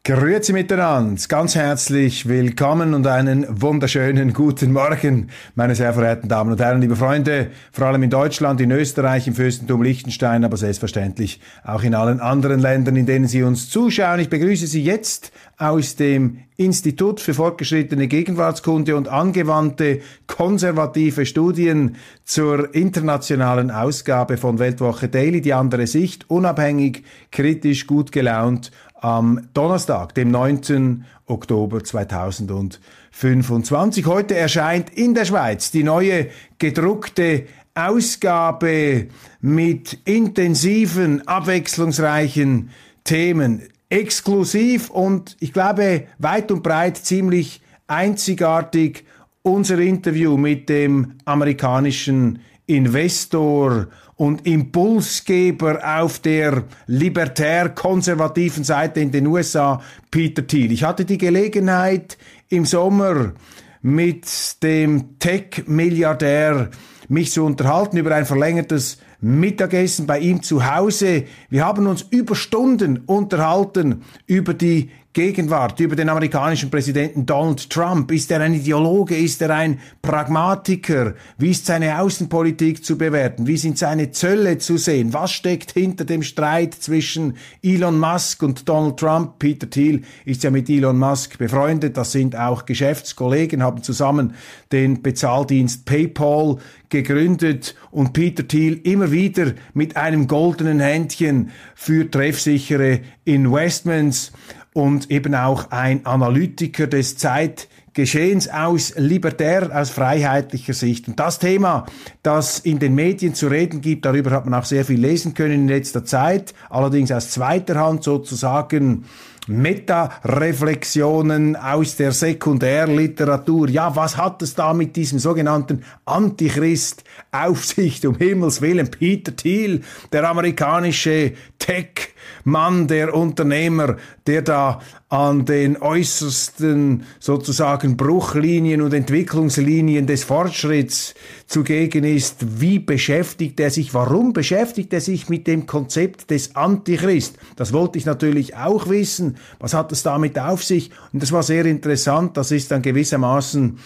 Grüezi miteinander, ganz herzlich willkommen und einen wunderschönen guten Morgen, meine sehr verehrten Damen und Herren, liebe Freunde, vor allem in Deutschland, in Österreich, im Fürstentum Liechtenstein, aber selbstverständlich auch in allen anderen Ländern, in denen Sie uns zuschauen. Ich begrüße Sie jetzt aus dem Institut für fortgeschrittene Gegenwartskunde und angewandte konservative Studien zur internationalen Ausgabe von Weltwoche Daily, die andere Sicht, unabhängig, kritisch, gut gelaunt, am Donnerstag, dem 9. Oktober 2025. Heute erscheint in der Schweiz die neue gedruckte Ausgabe mit intensiven, abwechslungsreichen Themen. Exklusiv und ich glaube weit und breit ziemlich einzigartig unser Interview mit dem amerikanischen Investor und Impulsgeber auf der libertär-konservativen Seite in den USA, Peter Thiel. Ich hatte die Gelegenheit im Sommer mit dem Tech-Milliardär mich zu unterhalten über ein verlängertes Mittagessen bei ihm zu Hause. Wir haben uns über Stunden unterhalten über die Gegenwart, über den amerikanischen Präsidenten Donald Trump. Ist er ein Ideologe? Ist er ein Pragmatiker? Wie ist seine Außenpolitik zu bewerten? Wie sind seine Zölle zu sehen? Was steckt hinter dem Streit zwischen Elon Musk und Donald Trump? Peter Thiel ist ja mit Elon Musk befreundet. Das sind auch Geschäftskollegen, haben zusammen den Bezahldienst PayPal gegründet und Peter Thiel immer wieder mit einem goldenen Händchen für treffsichere Investments und eben auch ein Analytiker des Zeitgeschehens aus libertär, aus freiheitlicher Sicht. Und das Thema, das in den Medien zu reden gibt, darüber hat man auch sehr viel lesen können in letzter Zeit, allerdings aus zweiter Hand sozusagen Meta-Reflexionen aus der Sekundärliteratur. Ja, was hat es da mit diesem sogenannten Antichrist auf sich? Um Himmels Willen, Peter Thiel, der amerikanische Tech-Mann, der Unternehmer, der da an den äußersten sozusagen Bruchlinien und Entwicklungslinien des Fortschritts zugegen ist. Wie beschäftigt er sich? Warum beschäftigt er sich mit dem Konzept des Antichrist? Das wollte ich natürlich auch wissen. Was hat es damit auf sich? Und das war sehr interessant. Das ist dann gewissermaßen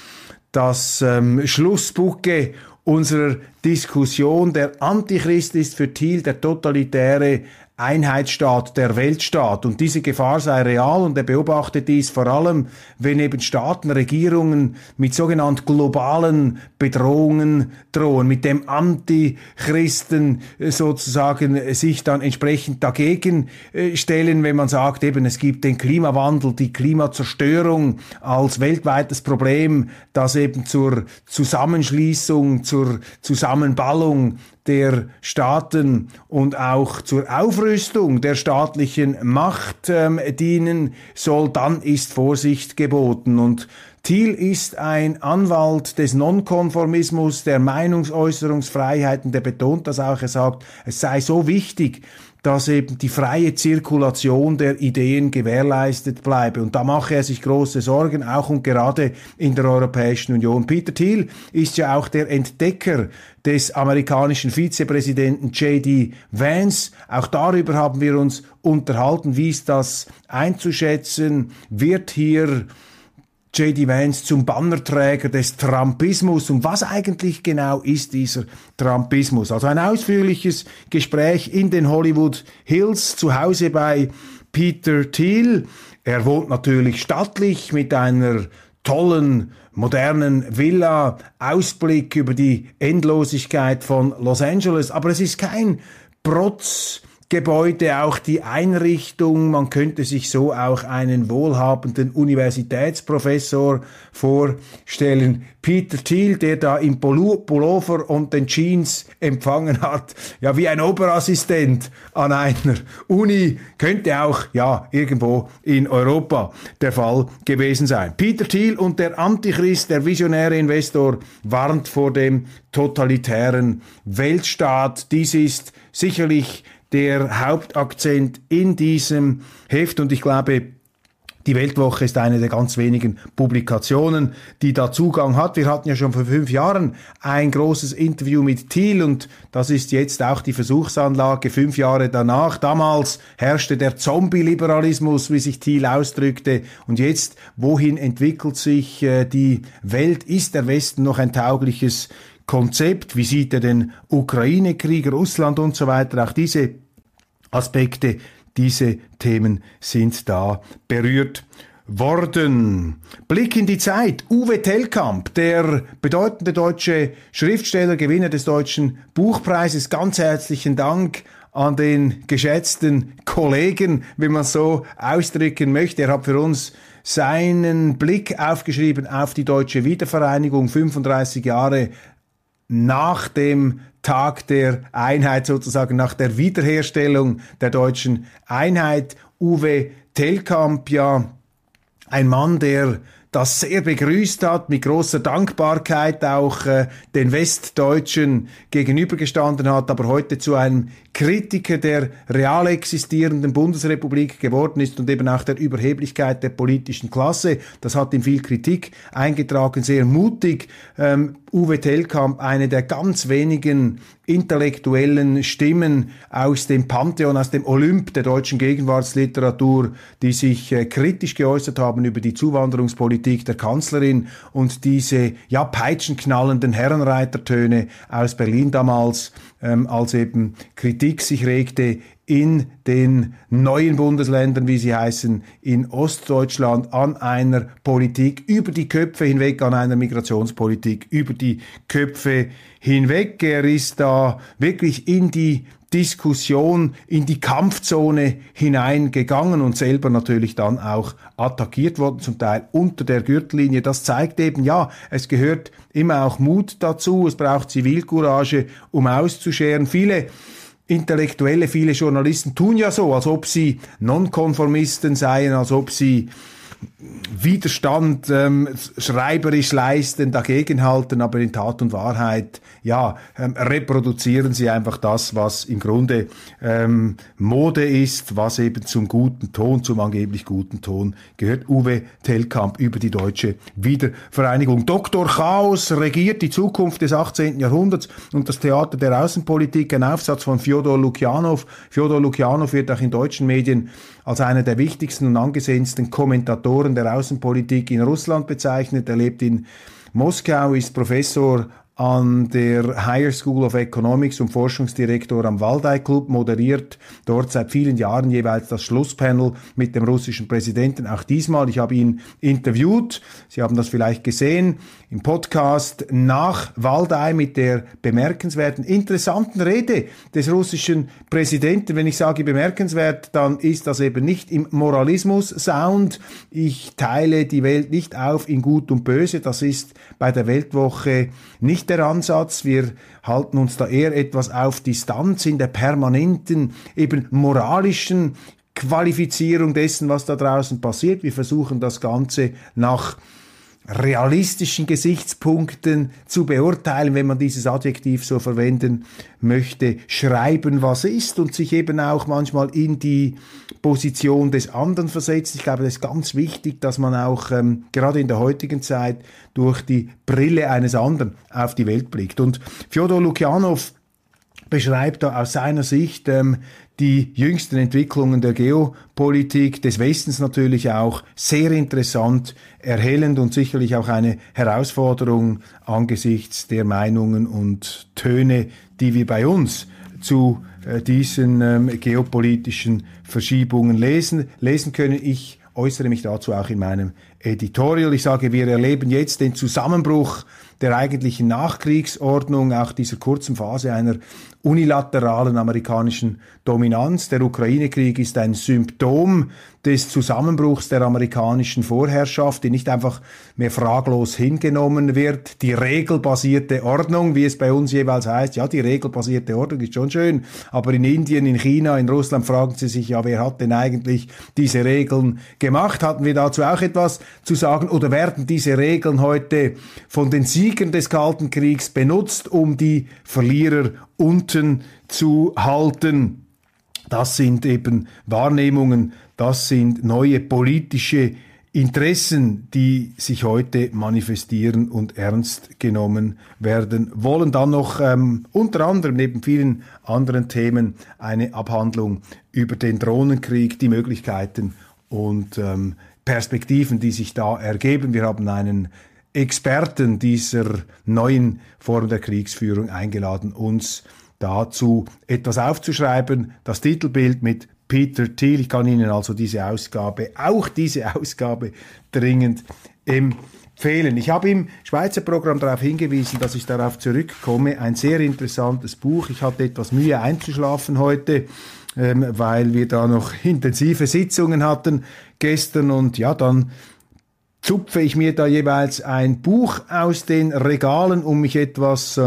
das Schlussbucke unserer Diskussion. Der Antichrist ist für Thiel der totalitäre Einheitsstaat, der Weltstaat. Und diese Gefahr sei real und er beobachtet dies vor allem, wenn eben Staaten, Regierungen mit sogenannten globalen Bedrohungen drohen, mit dem Antichristen sozusagen sich dann entsprechend dagegen stellen, wenn man sagt, eben es gibt den Klimawandel, die Klimazerstörung als weltweites Problem, das eben zur Zusammenschließung, zur Zusammenballung der Staaten und auch zur Aufrüstung der staatlichen Macht dienen soll, dann ist Vorsicht geboten. Und Thiel ist ein Anwalt des Nonkonformismus, der Meinungsäußerungsfreiheit, und der betont das auch. Er sagt, es sei so wichtig, dass eben die freie Zirkulation der Ideen gewährleistet bleibe. Und da mache er sich große Sorgen, auch und gerade in der Europäischen Union. Peter Thiel ist ja auch der Entdecker des amerikanischen Vizepräsidenten J.D. Vance. Auch darüber haben wir uns unterhalten. Wie ist das einzuschätzen? Wird hier J.D. Vance zum Bannerträger des Trumpismus? Und was eigentlich genau ist dieser Trumpismus? Also ein ausführliches Gespräch in den Hollywood Hills, zu Hause bei Peter Thiel. Er wohnt natürlich stattlich mit einer tollen, modernen Villa, Ausblick über die Endlosigkeit von Los Angeles. Aber es ist kein Protzgebäude, auch die Einrichtung. Man könnte sich so auch einen wohlhabenden Universitätsprofessor vorstellen. Peter Thiel, der da im Pullover und den Jeans empfangen hat, ja, wie ein Oberassistent an einer Uni, könnte auch, ja, irgendwo in Europa der Fall gewesen sein. Peter Thiel und der Antichrist, der visionäre Investor, warnt vor dem totalitären Weltstaat. Dies ist sicherlich der Hauptakzent in diesem Heft und ich glaube, Die Weltwoche ist eine der ganz wenigen Publikationen, die da Zugang hat. Wir hatten ja schon vor 5 Jahren ein großes Interview mit Thiel und das ist jetzt auch die Versuchsanlage 5 Jahre danach. Damals herrschte der Zombie-Liberalismus, wie sich Thiel ausdrückte. Und jetzt, wohin entwickelt sich die Welt? Ist der Westen noch ein taugliches Konzept? Wie sieht er den Ukraine-Krieg, Russland und so weiter? Auch diese Aspekte, diese Themen sind da berührt worden. Blick in die Zeit. Uwe Tellkamp, der bedeutende deutsche Schriftsteller, Gewinner des Deutschen Buchpreises. Ganz herzlichen Dank an den geschätzten Kollegen, wenn man so ausdrücken möchte. Er hat für uns seinen Blick aufgeschrieben auf die deutsche Wiedervereinigung, 35 Jahre nach dem Tag der Einheit, sozusagen nach der Wiederherstellung der deutschen Einheit. Uwe Tellkamp, ja, ein Mann, der das sehr begrüßt hat, mit großer Dankbarkeit auch den Westdeutschen gegenübergestanden hat, aber heute zu einem Kritiker der real existierenden Bundesrepublik geworden ist und eben auch der Überheblichkeit der politischen Klasse. Das hat ihm viel Kritik eingetragen, sehr mutig. Uwe Tellkamp, eine der ganz wenigen intellektuellen Stimmen aus dem Pantheon, aus dem Olymp der deutschen Gegenwartsliteratur, die sich kritisch geäußert haben über die Zuwanderungspolitik der Kanzlerin und diese ja peitschenknallenden Herrenreitertöne aus Berlin damals, als eben Kritik sich regte in den neuen Bundesländern, wie sie heißen, in Ostdeutschland an einer Politik über die Köpfe hinweg, an einer Migrationspolitik über die Köpfe hinweg. Er ist da wirklich in die Diskussion, in die Kampfzone hineingegangen und selber natürlich dann auch attackiert worden, zum Teil unter der Gürtellinie. Das zeigt eben, ja, es gehört immer auch Mut dazu, es braucht Zivilcourage, um auszuscheren. Viele Intellektuelle, viele Journalisten tun ja so, als ob sie Nonkonformisten seien, als ob sie Widerstand schreiberisch leisten, dagegenhalten, aber in Tat und Wahrheit reproduzieren sie einfach das, was im Grunde Mode ist, was eben zum guten Ton, zum angeblich guten Ton gehört. Uwe Tellkamp über die deutsche Wiedervereinigung. Dr. Chaos regiert die Zukunft des 18. Jahrhunderts und das Theater der Außenpolitik, ein Aufsatz von Fjodor Lukjanov. Fjodor Lukjanov wird auch in deutschen Medien als einer der wichtigsten und angesehensten Kommentatoren der Außenpolitik in Russland bezeichnet. Er lebt in Moskau, ist Professor an der Higher School of Economics und Forschungsdirektor am Waldai Club, moderiert dort seit vielen Jahren jeweils das Schlusspanel mit dem russischen Präsidenten. Auch diesmal, ich habe ihn interviewt, Sie haben das vielleicht gesehen, im Podcast nach Waldai mit der bemerkenswerten, interessanten Rede des russischen Präsidenten. Wenn ich sage bemerkenswert, dann ist das eben nicht im Moralismus-Sound. Ich teile die Welt nicht auf in Gut und Böse. Das ist bei der Weltwoche nicht der Ansatz. Wir halten uns da eher etwas auf Distanz in der permanenten, eben moralischen Qualifizierung dessen, was da draußen passiert. Wir versuchen das Ganze nach realistischen Gesichtspunkten zu beurteilen, wenn man dieses Adjektiv so verwenden möchte, schreiben, was ist und sich eben auch manchmal in die Position des anderen versetzt. Ich glaube, das ist ganz wichtig, dass man auch gerade in der heutigen Zeit durch die Brille eines anderen auf die Welt blickt. Und Fjodor Lukjanov beschreibt da aus seiner Sicht die jüngsten Entwicklungen der Geopolitik des Westens natürlich auch sehr interessant, erhellend und sicherlich auch eine Herausforderung angesichts der Meinungen und Töne, die wir bei uns zu diesen geopolitischen Verschiebungen lesen können. Ich äußere mich dazu auch in meinem Editorial. Ich sage, wir erleben jetzt den Zusammenbruch der eigentlichen Nachkriegsordnung, auch dieser kurzen Phase einer unilateralen amerikanischen Dominanz. Der Ukraine-Krieg ist ein Symptom des Zusammenbruchs der amerikanischen Vorherrschaft, die nicht einfach mehr fraglos hingenommen wird. Die regelbasierte Ordnung, wie es bei uns jeweils heißt, ja, die regelbasierte Ordnung ist schon schön, aber in Indien, in China, in Russland fragen sie sich, ja, wer hat denn eigentlich diese Regeln gemacht? Hatten wir dazu auch etwas zu sagen oder werden diese Regeln heute von den Siegern des Kalten Kriegs benutzt, um die Verlierer unten zu halten? Das sind eben Wahrnehmungen, das sind neue politische Interessen, die sich heute manifestieren und ernst genommen werden wollen. Dann noch unter anderem neben vielen anderen Themen eine Abhandlung über den Drohnenkrieg, die Möglichkeiten und Perspektiven, die sich da ergeben. Wir haben einen Experten dieser neuen Form der Kriegsführung eingeladen, uns dazu etwas aufzuschreiben. Das Titelbild mit Peter Thiel. Ich kann Ihnen also auch diese Ausgabe dringend empfehlen. Ich habe im Schweizer Programm darauf hingewiesen, dass ich darauf zurückkomme. Ein sehr interessantes Buch. Ich hatte etwas Mühe einzuschlafen heute, weil wir da noch intensive Sitzungen hatten gestern, und ja, dann zupfe ich mir da jeweils ein Buch aus den Regalen, um mich etwas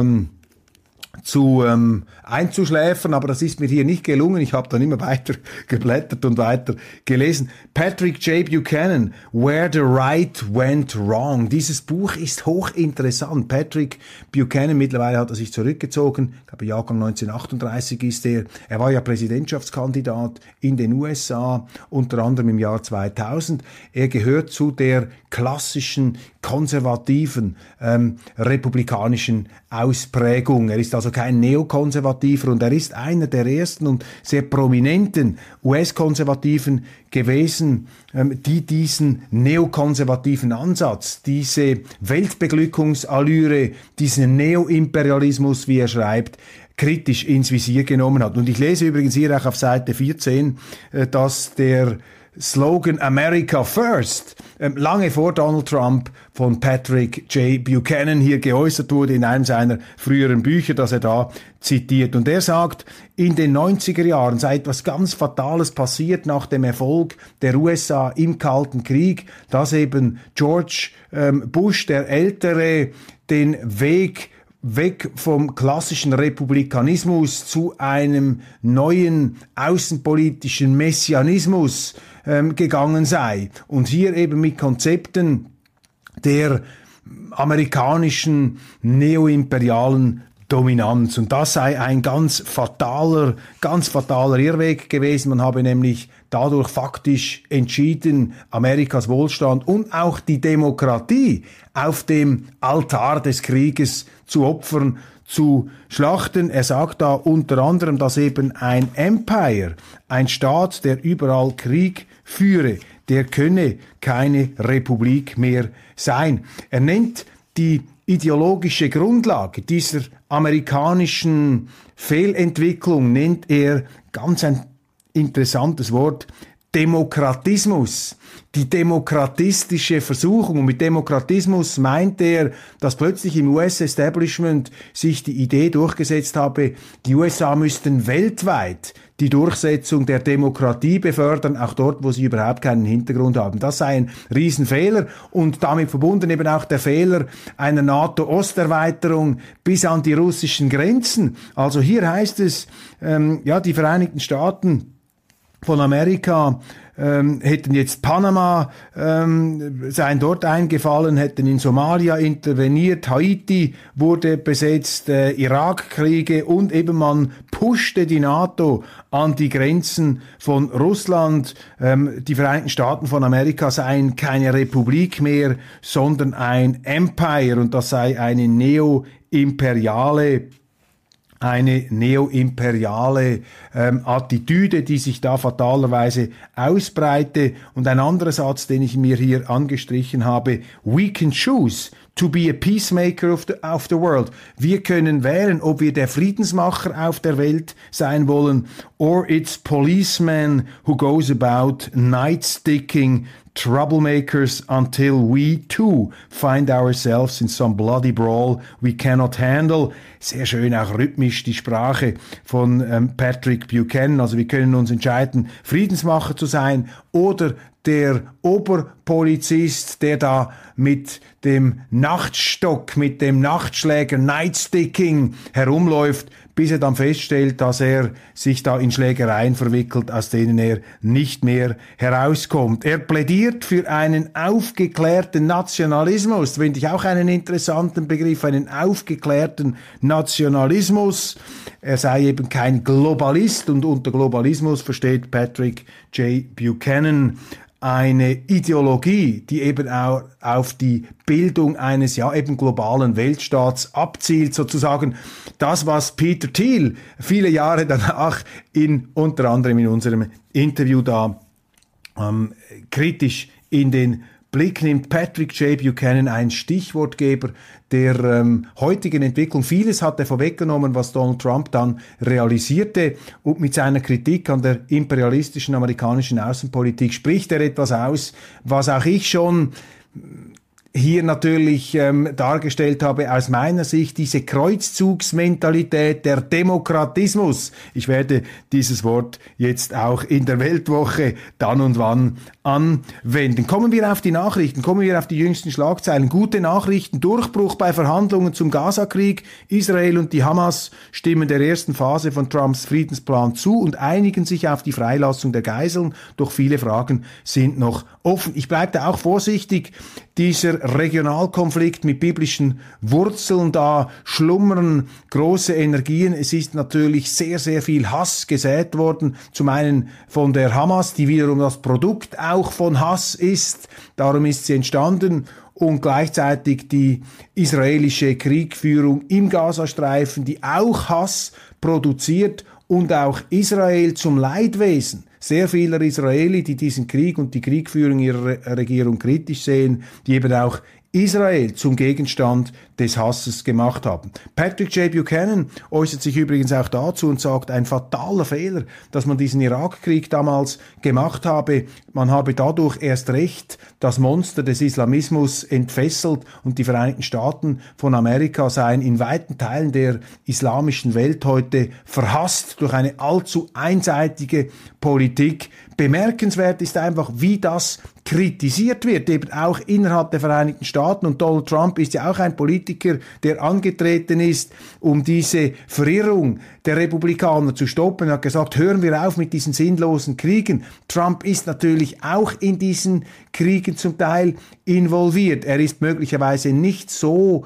einzuschläfern, aber das ist mir hier nicht gelungen. Ich habe dann immer weiter geblättert und weiter gelesen. Patrick J. Buchanan, Where the Right Went Wrong. Dieses Buch ist hochinteressant. Patrick Buchanan, mittlerweile hat er sich zurückgezogen. Ich glaube, Jahrgang 1938 ist er. Er war ja Präsidentschaftskandidat in den USA, unter anderem im Jahr 2000. Er gehört zu der klassischen konservativen republikanischen Ausprägung. Er ist also kein Neokonservativer, und er ist einer der ersten und sehr prominenten US-Konservativen gewesen, die diesen neokonservativen Ansatz, diese Weltbeglückungsallüre, diesen Neoimperialismus, wie er schreibt, kritisch ins Visier genommen hat. Und ich lese übrigens hier auch auf Seite 14, dass der Slogan America First lange vor Donald Trump von Patrick J. Buchanan hier geäußert wurde in einem seiner früheren Bücher, das er da zitiert. Und er sagt, in den 90er Jahren sei etwas ganz Fatales passiert nach dem Erfolg der USA im Kalten Krieg, dass eben George Bush, der Ältere, den Weg weg vom klassischen Republikanismus zu einem neuen außenpolitischen Messianismus gegangen sei. Und hier eben mit Konzepten der amerikanischen neoimperialen Dominanz. Und das sei ein ganz fataler Irrweg gewesen. Man habe nämlich dadurch faktisch entschieden, Amerikas Wohlstand und auch die Demokratie auf dem Altar des Krieges zu opfern, zu schlachten. Er sagt da unter anderem, dass eben ein Empire, ein Staat, der überall Krieg führe, der könne keine Republik mehr sein. Er nennt die ideologische Grundlage dieser amerikanischen Fehlentwicklung, nennt er ganz ein interessantes Wort, Demokratismus. Die demokratistische Versuchung. Und mit Demokratismus meint er, dass plötzlich im US-Establishment sich die Idee durchgesetzt habe, die USA müssten weltweit die Durchsetzung der Demokratie befördern, auch dort, wo sie überhaupt keinen Hintergrund haben. Das sei ein Riesenfehler, und damit verbunden eben auch der Fehler einer NATO-Osterweiterung bis an die russischen Grenzen. Also hier heißt es, die Vereinigten Staaten von Amerika hätten jetzt Panama, seien dort eingefallen, hätten in Somalia interveniert, Haiti wurde besetzt, Irakkriege, und eben man pushte die NATO an die Grenzen von Russland. Die Vereinigten Staaten von Amerika seien keine Republik mehr, sondern ein Empire, und das sei eine neoimperiale Attitüde, die sich da fatalerweise ausbreite. Und ein anderer Satz, den ich mir hier angestrichen habe: We can choose to be a peacemaker of the world. Wir können wählen, ob wir der Friedensmacher auf der Welt sein wollen, or it's policeman who goes about nightsticking troublemakers until we too find ourselves in some bloody brawl we cannot handle. Sehr schön auch rhythmisch die Sprache von Patrick Buchanan. Also wir können uns entscheiden, Friedensmacher zu sein oder der Oberpolizist, der da mit dem Nachtstock, mit dem Nachtschläger Nightsticking herumläuft, bis er dann feststellt, dass er sich da in Schlägereien verwickelt, aus denen er nicht mehr herauskommt. Er plädiert für einen aufgeklärten Nationalismus, finde ich auch einen interessanten Begriff, einen aufgeklärten Nationalismus. Er sei eben kein Globalist, und unter Globalismus versteht Patrick J. Buchanan eine Ideologie, die eben auch auf die Bildung eines eben globalen Weltstaats abzielt, sozusagen das, was Peter Thiel viele Jahre danach unter anderem in unserem Interview da kritisch in den Blick nimmt. Patrick J. Buchanan, ein Stichwortgeber der heutigen Entwicklung. Vieles hat er vorweggenommen, was Donald Trump dann realisierte, und mit seiner Kritik an der imperialistischen amerikanischen Außenpolitik spricht er etwas aus, was auch ich schon hier natürlich dargestellt habe, aus meiner Sicht diese Kreuzzugsmentalität, der Demokratismus. Ich werde dieses Wort jetzt auch in der Weltwoche dann und wann anwenden. Kommen wir auf die Nachrichten, kommen wir auf die jüngsten Schlagzeilen. Gute Nachrichten: Durchbruch bei Verhandlungen zum Gaza-Krieg. Israel und die Hamas stimmen der ersten Phase von Trumps Friedensplan zu und einigen sich auf die Freilassung der Geiseln. Doch viele Fragen sind noch offen. Ich bleibe da auch vorsichtig. Dieser Regionalkonflikt mit biblischen Wurzeln, da schlummern große Energien. Es ist natürlich sehr, sehr viel Hass gesät worden. Zum einen von der Hamas, die wiederum das Produkt auch von Hass ist. Darum ist sie entstanden. Und gleichzeitig die israelische Kriegführung im Gazastreifen, die auch Hass produziert und auch Israel zum Leidwesen sehr vieler Israeli, die diesen Krieg und die Kriegführung ihrer Regierung kritisch sehen, die eben auch Israel zum Gegenstand des Hasses gemacht haben. Patrick J. Buchanan äußert sich übrigens auch dazu und sagt, ein fataler Fehler, dass man diesen Irakkrieg damals gemacht habe. Man habe dadurch erst recht das Monster des Islamismus entfesselt, und die Vereinigten Staaten von Amerika seien in weiten Teilen der islamischen Welt heute verhasst durch eine allzu einseitige Politik. Bemerkenswert ist einfach, wie das kritisiert wird, eben auch innerhalb der Vereinigten Staaten. Und Donald Trump ist ja auch ein Politiker, der angetreten ist, um diese Verirrung der Republikaner zu stoppen. Er hat gesagt, hören wir auf mit diesen sinnlosen Kriegen. Trump ist natürlich auch in diesen Kriegen zum Teil involviert. Er ist möglicherweise nicht so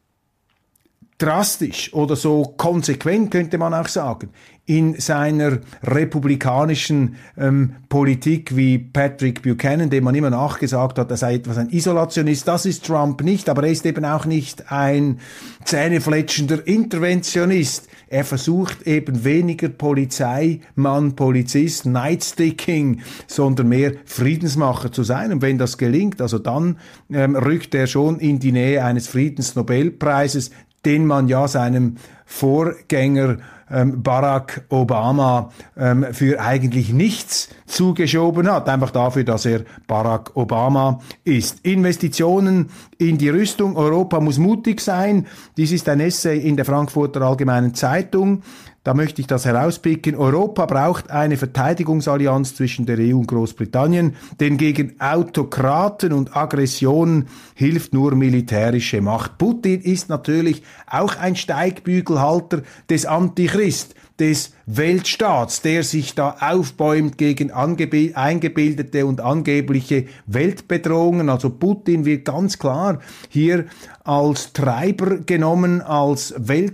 drastisch oder so konsequent, könnte man auch sagen, in seiner republikanischen Politik wie Patrick Buchanan, dem man immer nachgesagt hat, er sei etwas ein Isolationist. Das ist Trump nicht, aber er ist eben auch nicht ein zähnefletschender Interventionist. Er versucht eben weniger Polizeimann, Polizist, Nightsticking, sondern mehr Friedensmacher zu sein. Und wenn das gelingt, also dann rückt er schon in die Nähe eines Friedensnobelpreises, den man ja seinem Vorgänger Barack Obama für eigentlich nichts zugeschoben hat, einfach dafür, dass er Barack Obama ist. Investitionen in die Rüstung. Europa muss mutig sein. Dies ist ein Essay in der Frankfurter Allgemeinen Zeitung. Da möchte ich das herauspicken. Europa braucht eine Verteidigungsallianz zwischen der EU und Großbritannien, denn gegen Autokraten und Aggressionen hilft nur militärische Macht. Putin ist natürlich auch ein Steigbügelhalter des Antichrist, des Weltstaats, der sich da aufbäumt gegen eingebildete und angebliche Weltbedrohungen. Also Putin wird ganz klar hier als Treiber genommen, als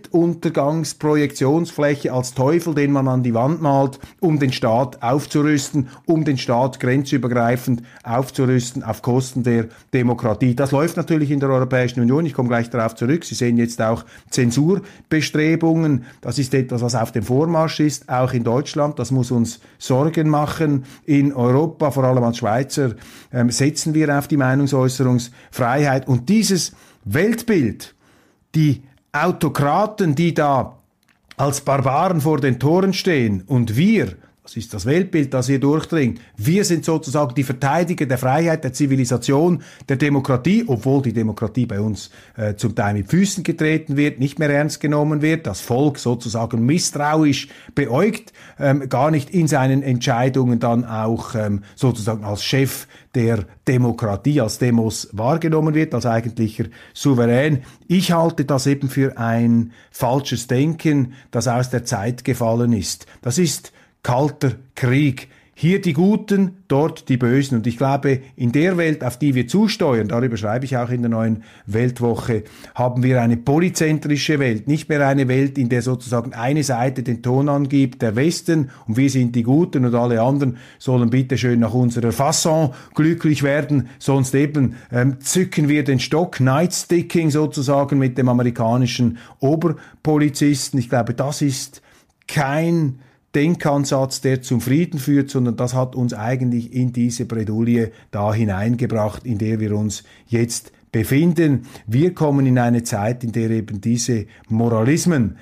Weltuntergangsprojektionsfläche, als Teufel, den man an die Wand malt, um den Staat aufzurüsten, um den Staat grenzübergreifend aufzurüsten auf Kosten der Demokratie. Das läuft natürlich in der Europäischen Union. Ich komme gleich darauf zurück. Sie sehen jetzt auch Zensurbestrebungen. Das ist etwas, was auf dem Vormarsch ist, auch in Deutschland. Das muss uns Sorgen machen. In Europa, vor allem als Schweizer, setzen wir auf die Meinungsäußerungsfreiheit. Und dieses Weltbild, die Autokraten, die da als Barbaren vor den Toren stehen, und wir, Das ist das Weltbild, das hier durchdringt. Wir sind sozusagen die Verteidiger der Freiheit, der Zivilisation, der Demokratie, obwohl die Demokratie bei uns zum Teil mit Füßen getreten wird, nicht mehr ernst genommen wird, das Volk sozusagen misstrauisch beäugt, gar nicht in seinen Entscheidungen dann auch sozusagen als Chef der Demokratie, als Demos wahrgenommen wird, als eigentlicher Souverän. Ich halte das eben für ein falsches Denken, das aus der Zeit gefallen ist. Das ist kalter Krieg. Hier die Guten, dort die Bösen. Und ich glaube, in der Welt, auf die wir zusteuern, darüber schreibe ich auch in der Neuen Weltwoche, haben wir eine polyzentrische Welt. Nicht mehr eine Welt, in der sozusagen eine Seite den Ton angibt, der Westen, und wir sind die Guten und alle anderen sollen bitte schön nach unserer Fasson glücklich werden, sonst eben zücken wir den Stock, Nightsticking sozusagen mit dem amerikanischen Oberpolizisten. Ich glaube, das ist kein Denkansatz, der zum Frieden führt, sondern das hat uns eigentlich in diese Bredouille da hineingebracht, in der wir uns jetzt befinden. Wir kommen in eine Zeit, in der eben diese Moralismen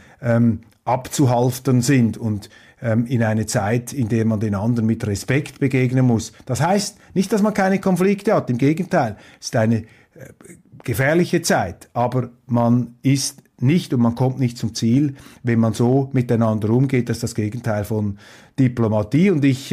abzuhalftern sind und in eine Zeit, in der man den anderen mit Respekt begegnen muss. Das heißt nicht, dass man keine Konflikte hat, im Gegenteil, es ist eine gefährliche Zeit, aber man ist nicht und man kommt nicht zum Ziel, wenn man so miteinander umgeht. Das ist das Gegenteil von Diplomatie. Und ich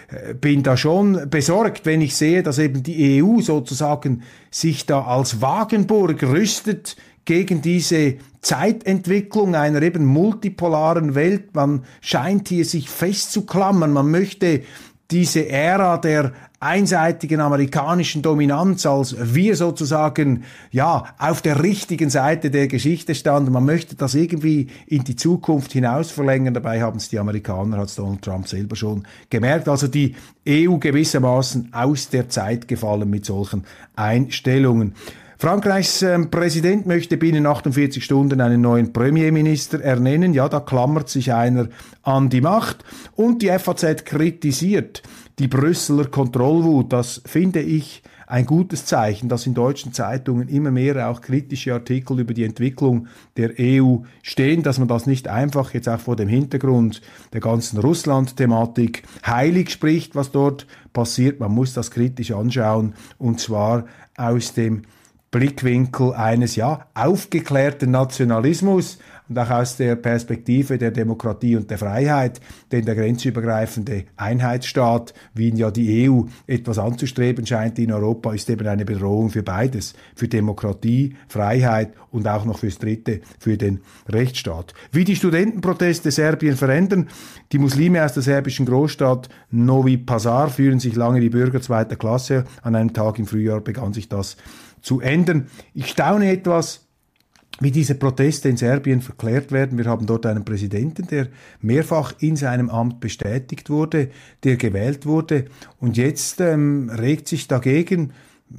bin da schon besorgt, wenn ich sehe, dass eben die EU sozusagen sich da als Wagenburg rüstet gegen diese Zeitentwicklung einer eben multipolaren Welt. Man scheint hier sich festzuklammern. Man möchte diese Ära der einseitigen amerikanischen Dominanz, als wir sozusagen ja auf der richtigen Seite der Geschichte standen. Man möchte das irgendwie in die Zukunft hinaus verlängern. Dabei haben es die Amerikaner, hat es Donald Trump selber schon gemerkt. Also die EU gewissermaßen aus der Zeit gefallen mit solchen Einstellungen. Frankreichs Präsident möchte binnen 48 Stunden einen neuen Premierminister ernennen. Ja, da klammert sich einer an die Macht. Und die FAZ kritisiert die Brüsseler Kontrollwut. Das finde ich ein gutes Zeichen, dass in deutschen Zeitungen immer mehr auch kritische Artikel über die Entwicklung der EU stehen, dass man das nicht einfach jetzt auch vor dem Hintergrund der ganzen Russland-Thematik heilig spricht, was dort passiert. Man muss das kritisch anschauen, und zwar aus dem Blickwinkel eines, ja, aufgeklärten Nationalismus und auch aus der Perspektive der Demokratie und der Freiheit, denn der grenzübergreifende Einheitsstaat, wie ihn ja die EU etwas anzustreben scheint in Europa, ist eben eine Bedrohung für beides, für Demokratie, Freiheit und auch noch fürs Dritte, für den Rechtsstaat. Wie die Studentenproteste Serbien verändern, die Muslime aus der serbischen Großstadt Novi Pazar fühlen sich lange wie Bürger zweiter Klasse. An einem Tag im Frühjahr begann sich das zu ändern. Ich staune etwas, wie diese Proteste in Serbien verklärt werden. Wir haben dort einen Präsidenten, der mehrfach in seinem Amt bestätigt wurde, der gewählt wurde, und jetzt regt sich dagegen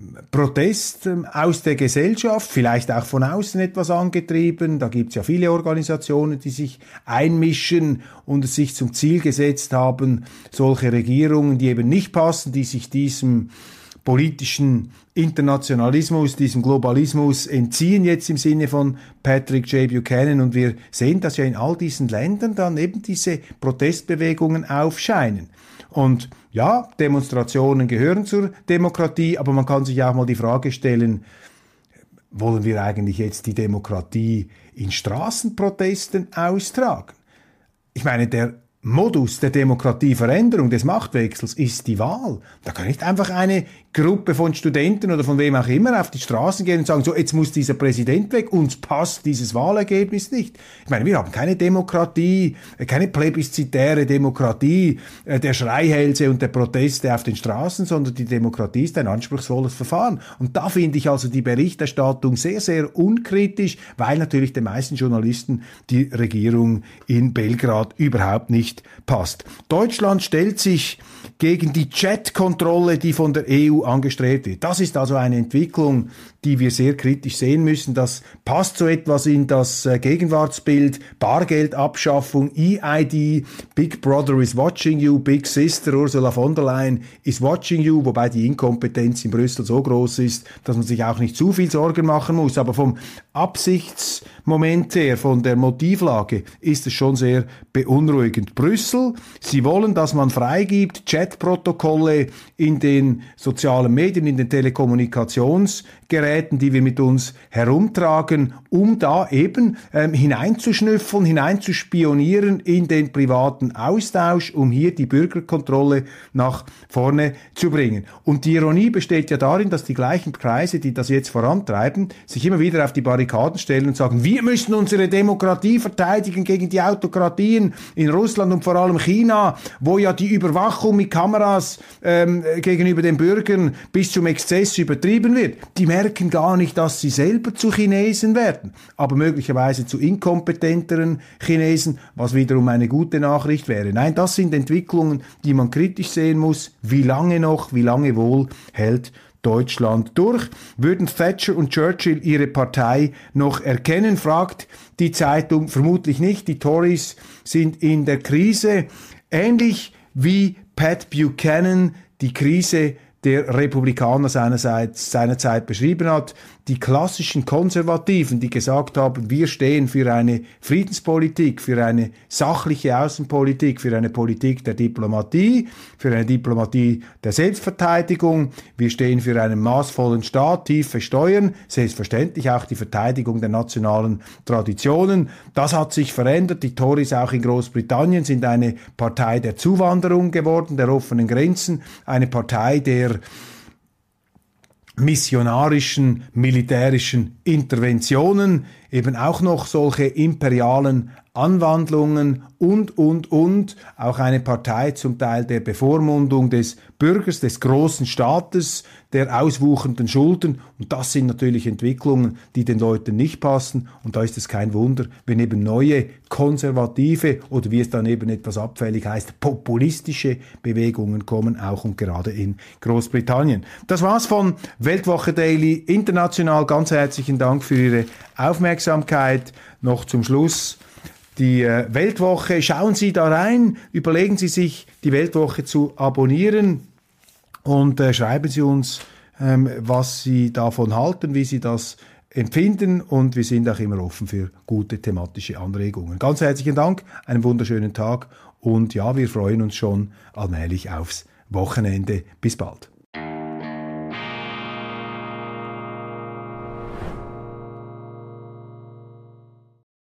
Protest aus der Gesellschaft, vielleicht auch von außen etwas angetrieben. Da gibt es ja viele Organisationen, die sich einmischen und es sich zum Ziel gesetzt haben, solche Regierungen, die eben nicht passen, die sich diesem politischen Internationalismus, diesem Globalismus entziehen, jetzt im Sinne von Patrick J. Buchanan. Und wir sehen, dass ja in all diesen Ländern dann eben diese Protestbewegungen aufscheinen. Und ja, Demonstrationen gehören zur Demokratie, aber man kann sich auch mal die Frage stellen, wollen wir eigentlich jetzt die Demokratie in Straßenprotesten austragen? Ich meine, der Modus der Demokratieveränderung, des Machtwechsels ist die Wahl. Da kann nicht einfach eine Gruppe von Studenten oder von wem auch immer auf die Straßen gehen und sagen, so, jetzt muss dieser Präsident weg, uns passt dieses Wahlergebnis nicht. Ich meine, wir haben keine Demokratie, keine plebiszitäre Demokratie der Schreihälse und der Proteste auf den Straßen, sondern die Demokratie ist ein anspruchsvolles Verfahren. Und da finde ich also die Berichterstattung sehr, sehr unkritisch, weil natürlich den meisten Journalisten die Regierung in Belgrad überhaupt nicht passt. Deutschland stellt sich gegen die Chat-Kontrolle, die von der EU angestrebt wird. Das ist also eine Entwicklung, die wir sehr kritisch sehen müssen. Das passt so etwas in das Gegenwartsbild, Bargeldabschaffung, EID, Big Brother is watching you, Big Sister Ursula von der Leyen is watching you, wobei die Inkompetenz in Brüssel so groß ist, dass man sich auch nicht zu viel Sorgen machen muss. Aber vom Absichtsmoment her, von der Motivlage, ist es schon sehr beunruhigend. Brüssel. Sie wollen, dass man freigibt Chatprotokolle in den sozialen Medien, in den Telekommunikationsgeräten, die wir mit uns herumtragen, um da eben hineinzuschnüffeln, hineinzuspionieren in den privaten Austausch, um hier die Bürgerkontrolle nach vorne zu bringen. Und die Ironie besteht ja darin, dass die gleichen Kreise, die das jetzt vorantreiben, sich immer wieder auf die Barrikaden stellen und sagen, wir müssen unsere Demokratie verteidigen gegen die Autokratien in Russland und vor allem China, wo ja die Überwachung mit Kameras gegenüber den Bürgern bis zum Exzess übertrieben wird. Die merken gar nicht, dass sie selber zu Chinesen werden, aber möglicherweise zu inkompetenteren Chinesen, was wiederum eine gute Nachricht wäre. Nein, das sind Entwicklungen, die man kritisch sehen muss. Wie lange noch, wie lange wohl hält Deutschland durch? Würden Thatcher und Churchill ihre Partei noch erkennen, fragt die Zeitung. Vermutlich nicht. Die Tories sind in der Krise, ähnlich wie Pat Buchanan die Krise der Republikaner seinerzeit beschrieben hat. Die klassischen Konservativen, die gesagt haben, wir stehen für eine Friedenspolitik, für eine sachliche Außenpolitik, für eine Politik der Diplomatie, für eine Diplomatie der Selbstverteidigung. Wir stehen für einen maßvollen Staat, tiefe Steuern, selbstverständlich auch die Verteidigung der nationalen Traditionen. Das hat sich verändert. Die Tories auch in Großbritannien sind eine Partei der Zuwanderung geworden, der offenen Grenzen, eine Partei der missionarischen, militärischen Interventionen, eben auch noch solche imperialen Anwandlungen und, auch eine Partei zum Teil der Bevormundung des Bürgers, des großen Staates, der auswuchernden Schulden. Und das sind natürlich Entwicklungen, die den Leuten nicht passen. Und da ist es kein Wunder, wenn eben neue konservative oder wie es dann eben etwas abfällig heißt, populistische Bewegungen kommen, auch und gerade in Großbritannien. Das war's von Weltwoche Daily International. Ganz herzlichen Dank für Ihre Aufmerksamkeit. Noch zum Schluss die Weltwoche. Schauen Sie da rein, überlegen Sie sich, die Weltwoche zu abonnieren und schreiben Sie uns, was Sie davon halten, wie Sie das empfinden, und wir sind auch immer offen für gute thematische Anregungen. Ganz herzlichen Dank, einen wunderschönen Tag und ja, wir freuen uns schon allmählich aufs Wochenende. Bis bald.